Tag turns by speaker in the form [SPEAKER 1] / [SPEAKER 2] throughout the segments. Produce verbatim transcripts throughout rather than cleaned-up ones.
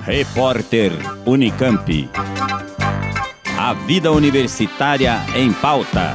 [SPEAKER 1] Repórter Unicamp. A vida universitária em pauta.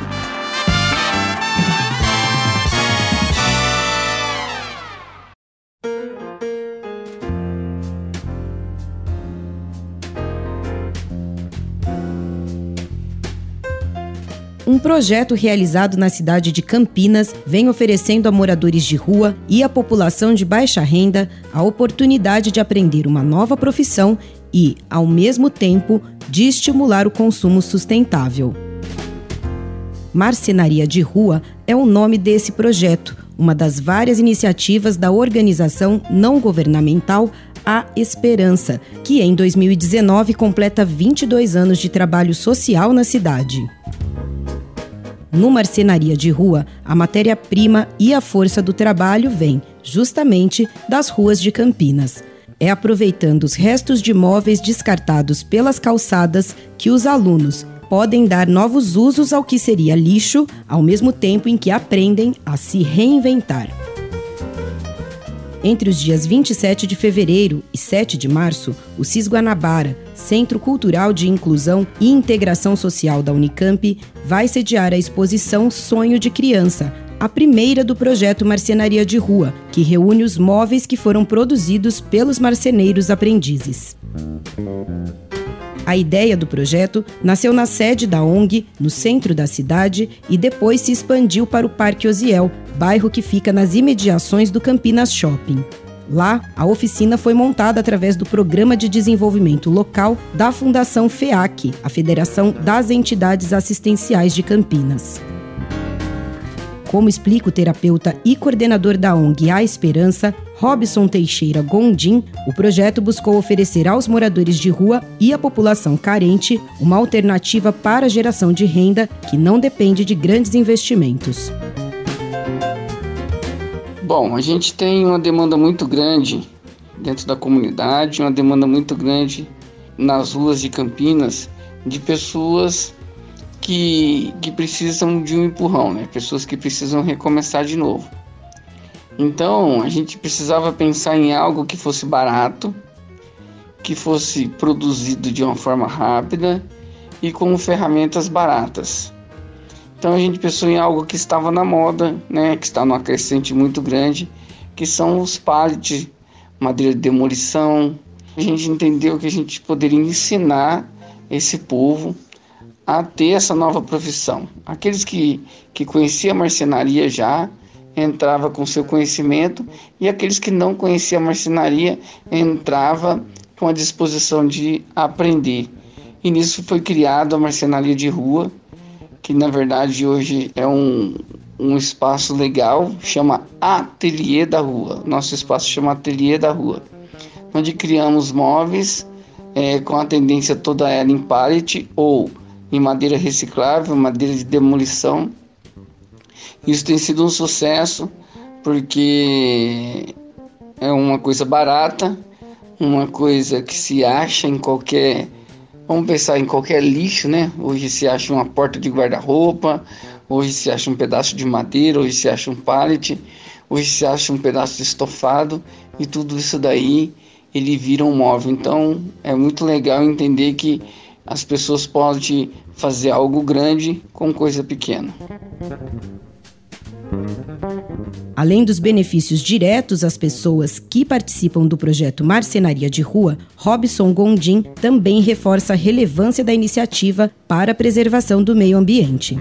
[SPEAKER 2] Um projeto realizado na cidade de Campinas vem oferecendo a moradores de rua e à população de baixa renda a oportunidade de aprender uma nova profissão e, ao mesmo tempo, de estimular o consumo sustentável. Marcenaria de Rua é o nome desse projeto, uma das várias iniciativas da organização não governamental A Esperança, que em dois mil e dezenove completa vinte e dois anos de trabalho social na cidade. No Marcenaria de Rua, a matéria-prima e a força do trabalho vem, justamente, das ruas de Campinas. É aproveitando os restos de móveis descartados pelas calçadas que os alunos podem dar novos usos ao que seria lixo, ao mesmo tempo em que aprendem a se reinventar. Entre os dias vinte e sete de fevereiro e sete de março, o CIS Guanabara, Centro Cultural de Inclusão e Integração Social da Unicamp, vai sediar a exposição Sonho de Criança, a primeira do projeto Marcenaria de Rua, que reúne os móveis que foram produzidos pelos marceneiros aprendizes. A ideia do projeto nasceu na sede da O N G, no centro da cidade, e depois se expandiu para o Parque Osiel, bairro que fica nas imediações do Campinas Shopping. Lá, a oficina foi montada através do Programa de Desenvolvimento Local da Fundação FEAC, a Federação das Entidades Assistenciais de Campinas. Como explica o terapeuta e coordenador da O N G A Esperança, Robson Teixeira Gondim, o projeto buscou oferecer aos moradores de rua e à população carente uma alternativa para a geração de renda que não depende de grandes investimentos.
[SPEAKER 3] Bom, a gente tem uma demanda muito grande dentro da comunidade, uma demanda muito grande nas ruas de Campinas de pessoas que, que precisam de um empurrão, né? Pessoas que precisam recomeçar de novo. Então, a gente precisava pensar em algo que fosse barato, que fosse produzido de uma forma rápida e com ferramentas baratas. Então, a gente pensou em algo que estava na moda, né, que está numa crescente muito grande, que são os pallets, madeira de demolição. A gente entendeu que a gente poderia ensinar esse povo a ter essa nova profissão. Aqueles que, que conheciam a marcenaria já, entrava com seu conhecimento, e aqueles que não conheciam a marcenaria entrava com a disposição de aprender. E nisso foi criada a Marcenaria de Rua, que na verdade hoje é um, um espaço legal, chama Ateliê da Rua. Nosso espaço chama Ateliê da Rua, onde criamos móveis é, com a tendência toda ela em pallet ou em madeira reciclável, madeira de demolição. Isso tem sido um sucesso porque é uma coisa barata, uma coisa que se acha em qualquer, vamos pensar em qualquer lixo, né? Hoje se acha uma porta de guarda-roupa, hoje se acha um pedaço de madeira, hoje se acha um pallet, hoje se acha um pedaço de estofado, e tudo isso daí ele vira um móvel. Então é muito legal entender que as pessoas podem fazer algo grande com coisa pequena.
[SPEAKER 2] Além dos benefícios diretos às pessoas que participam do projeto Marcenaria de Rua, Robson Gondim também reforça a relevância da iniciativa para a preservação do meio ambiente.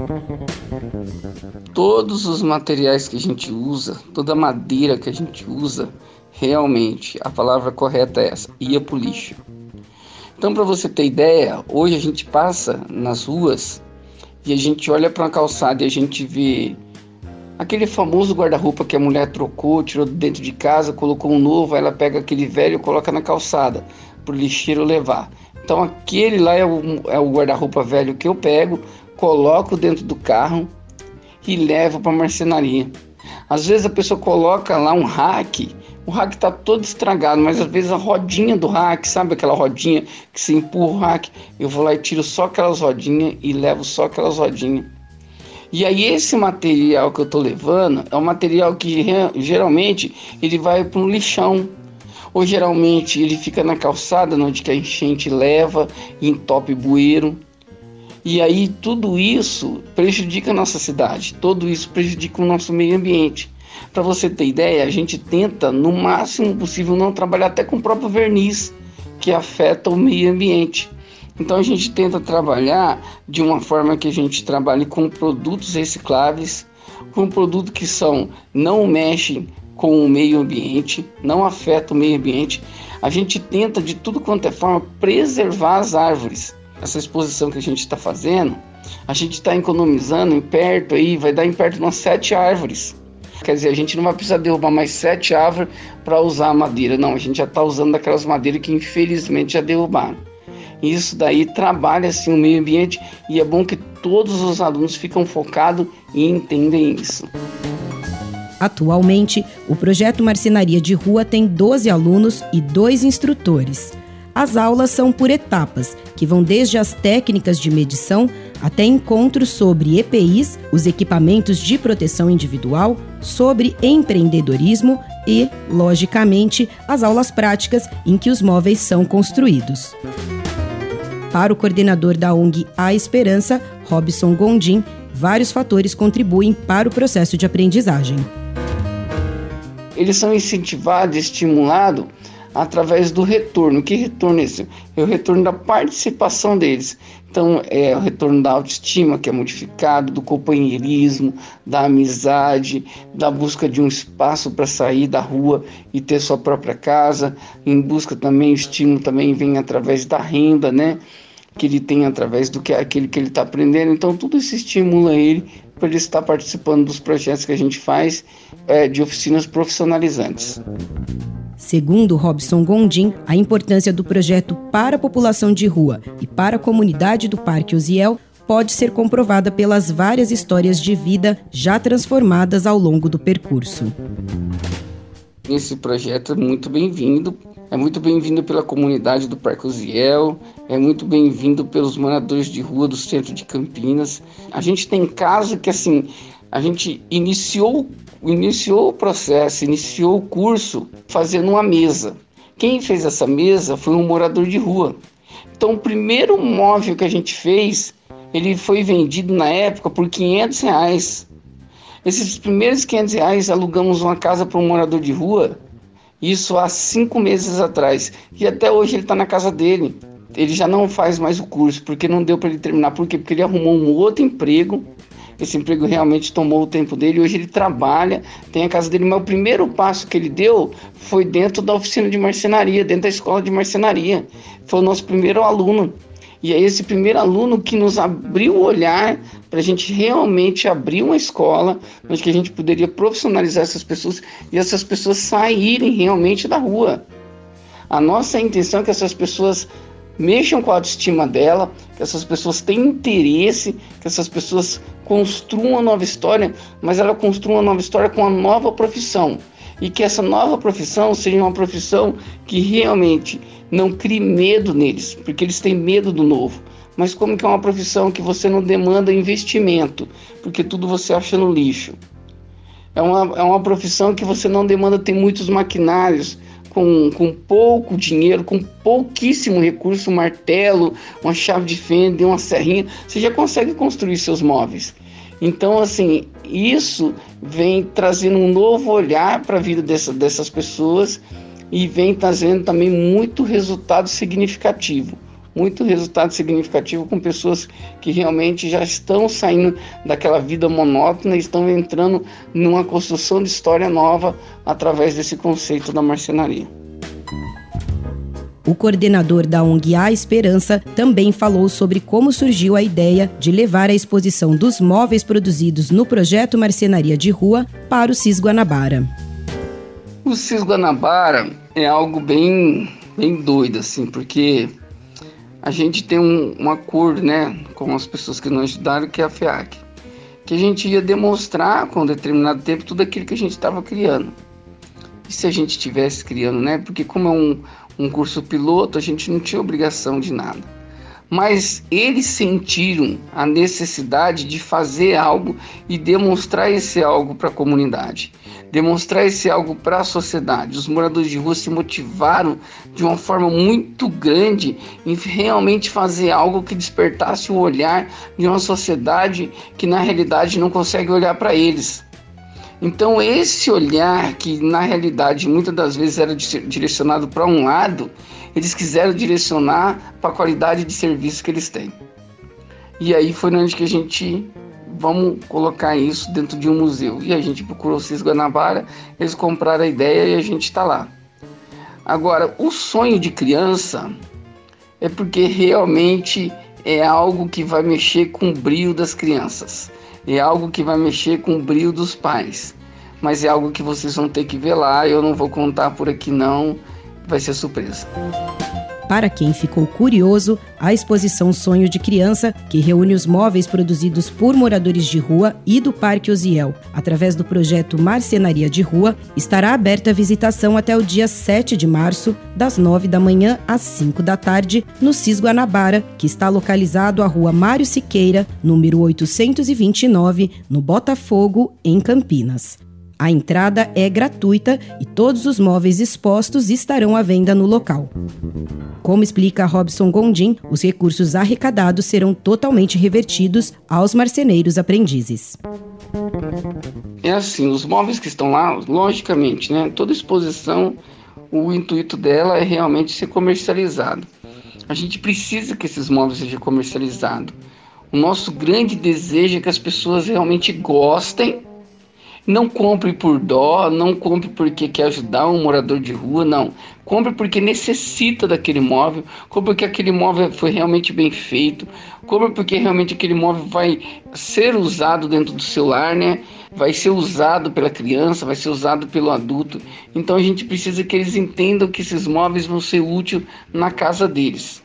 [SPEAKER 3] Todos os materiais que a gente usa, toda a madeira que a gente usa, realmente, a palavra correta é essa, ia para o lixo. Então, para você ter ideia, hoje a gente passa nas ruas e a gente olha para uma calçada e a gente vê aquele famoso guarda-roupa que a mulher trocou, tirou dentro de casa, colocou um novo, aí ela pega aquele velho e coloca na calçada para o lixeiro levar. Então aquele lá é o, é o guarda-roupa velho que eu pego, coloco dentro do carro e levo para a marcenaria. Às vezes a pessoa coloca lá um rack, o rack está todo estragado, mas às vezes a rodinha do rack, sabe aquela rodinha que se empurra o rack? Eu vou lá e tiro só aquelas rodinhas e levo só aquelas rodinhas. E aí esse material que eu estou levando é um material que geralmente ele vai para um lixão. ou geralmente ele fica na calçada, onde que a enchente leva e entope bueiro. E aí tudo isso prejudica a nossa cidade, tudo isso prejudica o nosso meio ambiente. Para você ter ideia, a gente tenta no máximo possível não trabalhar até com o próprio verniz, que afeta o meio ambiente. Então a gente tenta trabalhar de uma forma que a gente trabalhe com produtos recicláveis, com produtos que são, não mexem com o meio ambiente, não afetam o meio ambiente. A gente tenta de tudo quanto é forma preservar as árvores. Essa exposição que a gente está fazendo, a gente está economizando em perto aí, vai dar em perto de umas sete árvores. Quer dizer, a gente não vai precisar derrubar mais sete árvores para usar a madeira, não, a gente já está usando daquelas madeiras que infelizmente já derrubaram. Isso daí trabalha assim o meio ambiente e é bom que todos os alunos ficam focados e entendem isso.
[SPEAKER 2] Atualmente, o projeto Marcenaria de Rua tem doze alunos e dois instrutores. As aulas são por etapas, que vão desde as técnicas de medição até encontros sobre E P Is, os equipamentos de proteção individual, sobre empreendedorismo e, logicamente, as aulas práticas em que os móveis são construídos. Para o coordenador da O N G A Esperança, Robson Gondim, vários fatores contribuem para o processo de aprendizagem.
[SPEAKER 3] Eles são incentivados e estimulados através do retorno. Que retorno é esse? É o retorno da participação deles. Então, é o retorno da autoestima, que é modificado, do companheirismo, da amizade, da busca de um espaço para sair da rua e ter sua própria casa. Em busca também, o estímulo também vem através da renda, né? Que ele tem através do que aquele que ele está aprendendo. Então, tudo isso estimula ele para ele estar participando dos projetos que a gente faz é, de oficinas profissionalizantes.
[SPEAKER 2] Segundo Robson Gondim, a importância do projeto para a população de rua e para a comunidade do Parque Uziel pode ser comprovada pelas várias histórias de vida já transformadas ao longo do percurso.
[SPEAKER 3] Esse projeto é muito bem-vindo, é muito bem-vindo pela comunidade do Parque Uziel, é muito bem-vindo pelos moradores de rua do centro de Campinas. A gente tem caso que, assim, a gente iniciou, iniciou o processo, iniciou o curso fazendo uma mesa. Quem fez essa mesa foi um morador de rua. Então, o primeiro móvel que a gente fez, ele foi vendido na época por quinhentos reais. Esses primeiros quinhentos reais, alugamos uma casa para um morador de rua, isso há cinco meses atrás. E até hoje ele está na casa dele. Ele já não faz mais o curso, porque não deu para ele terminar. Por quê? Porque ele arrumou um outro emprego. Esse emprego realmente tomou o tempo dele. Hoje ele trabalha, tem a casa dele. Mas o primeiro passo que ele deu foi dentro da oficina de marcenaria, dentro da escola de marcenaria. Foi o nosso primeiro aluno. E é esse primeiro aluno que nos abriu o olhar para a gente realmente abrir uma escola onde que a gente poderia profissionalizar essas pessoas e essas pessoas saírem realmente da rua. A nossa intenção é que essas pessoas mexam com a autoestima dela, que essas pessoas tenham interesse, que essas pessoas construam uma nova história, mas ela construa uma nova história com uma nova profissão. E que essa nova profissão seja uma profissão que realmente não crie medo neles, porque eles têm medo do novo. Mas como que é uma profissão que você não demanda investimento, porque tudo você acha no lixo. É uma, é uma profissão que você não demanda ter muitos maquinários, com, com pouco dinheiro, com pouquíssimo recurso, um martelo, uma chave de fenda, uma serrinha, você já consegue construir seus móveis. Então, assim, isso vem trazendo um novo olhar para a vida dessa, dessas pessoas e vem trazendo também muito resultado significativo. Muito resultado significativo com pessoas que realmente já estão saindo daquela vida monótona e estão entrando numa construção de história nova através desse conceito da marcenaria.
[SPEAKER 2] O coordenador da O N G A Esperança também falou sobre como surgiu a ideia de levar a exposição dos móveis produzidos no projeto Marcenaria de Rua para o C I S Guanabara.
[SPEAKER 3] O C I S Guanabara é algo bem, bem doido, assim, porque a gente tem um, um acordo, né, com as pessoas que nos ajudaram, que é a FEAC, que a gente ia demonstrar com um determinado tempo tudo aquilo que a gente estava criando. E se a gente estivesse criando, né, porque como é um, um curso piloto, a gente não tinha obrigação de nada. mas eles sentiram a necessidade de fazer algo e demonstrar esse algo para a comunidade, demonstrar esse algo para a sociedade. Os moradores de rua se motivaram de uma forma muito grande em realmente fazer algo que despertasse o olhar de uma sociedade que na realidade não consegue olhar para eles. Então esse olhar que na realidade muitas das vezes era direcionado para um lado, eles quiseram direcionar para a qualidade de serviço que eles têm. E aí foi onde que a gente, vamos colocar isso dentro de um museu. E a gente procurou o Cis Guanabara, eles compraram a ideia e a gente está lá. Agora, o sonho de criança é porque realmente é algo que vai mexer com o brio das crianças. É algo que vai mexer com o brio dos pais. Mas é algo que vocês vão ter que ver lá, eu não vou contar por aqui não. Vai ser surpresa.
[SPEAKER 2] Para quem ficou curioso, a exposição Sonho de Criança, que reúne os móveis produzidos por moradores de rua e do Parque Osiel, através do projeto Marcenaria de Rua, estará aberta a visitação até o dia sete de março, das nove da manhã às cinco da tarde, no Cis Guanabara, que está localizado à Rua Mário Siqueira, número oitocentos e vinte e nove, no Botafogo, em Campinas. A entrada é gratuita e todos os móveis expostos estarão à venda no local. Como explica Robson Gondim, os recursos arrecadados serão totalmente revertidos aos marceneiros aprendizes.
[SPEAKER 3] É assim, os móveis que estão lá, logicamente, né, toda exposição, o intuito dela é realmente ser comercializado. A gente precisa que esses móveis sejam comercializados. O nosso grande desejo é que as pessoas realmente gostem. Não compre por dó, não compre porque quer ajudar um morador de rua, não. Compre porque necessita daquele móvel, compre porque aquele móvel foi realmente bem feito, compre porque realmente aquele móvel vai ser usado dentro do seu lar, né? Vai ser usado pela criança, vai ser usado pelo adulto. Então a gente precisa que eles entendam que esses móveis vão ser úteis na casa deles.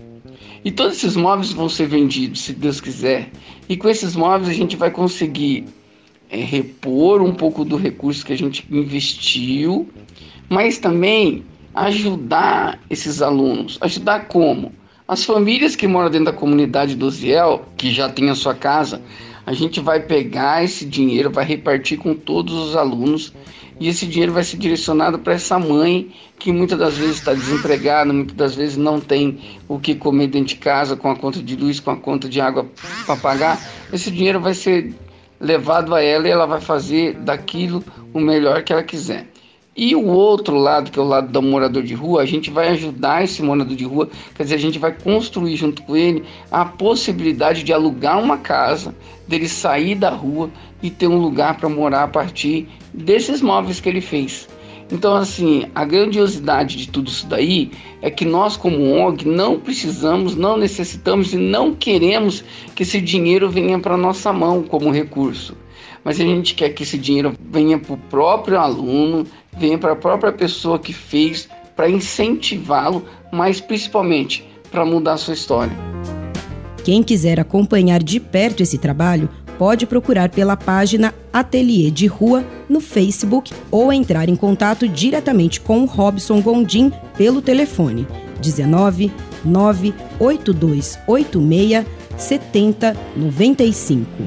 [SPEAKER 3] E todos esses móveis vão ser vendidos, se Deus quiser. E com esses móveis a gente vai conseguir É repor um pouco do recurso que a gente investiu, mas também ajudar esses alunos. Ajudar como? As famílias que moram dentro da comunidade do Osiel, que já tem a sua casa, a gente vai pegar esse dinheiro, vai repartir com todos os alunos e esse dinheiro vai ser direcionado para essa mãe que muitas das vezes está desempregada, muitas das vezes não tem o que comer dentro de casa, com a conta de luz, com a conta de água para pagar. Esse dinheiro vai ser levado a ela e ela vai fazer daquilo o melhor que ela quiser. E o outro lado, que é o lado do morador de rua, a gente vai ajudar esse morador de rua, quer dizer, a gente vai construir junto com ele a possibilidade de alugar uma casa, dele sair da rua e ter um lugar para morar a partir desses móveis que ele fez. Então, assim, a grandiosidade de tudo isso daí é que nós, como O N G, não precisamos, não necessitamos e não queremos que esse dinheiro venha para a nossa mão como recurso. Mas a gente quer que esse dinheiro venha para o próprio aluno, venha para a própria pessoa que fez, para incentivá-lo, mas principalmente para mudar a sua história.
[SPEAKER 2] Quem quiser acompanhar de perto esse trabalho, pode procurar pela página Ateliê de Rua no Facebook ou entrar em contato diretamente com o Robson Gondim pelo telefone dezenove, nove oito dois oito seis, sete zero nove cinco.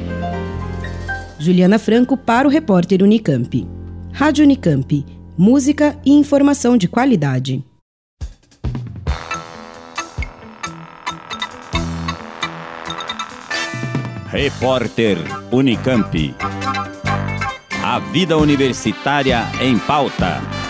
[SPEAKER 2] Juliana Franco para o repórter Unicamp. Rádio Unicamp, música e informação de qualidade.
[SPEAKER 1] Repórter Unicamp. A vida universitária em pauta.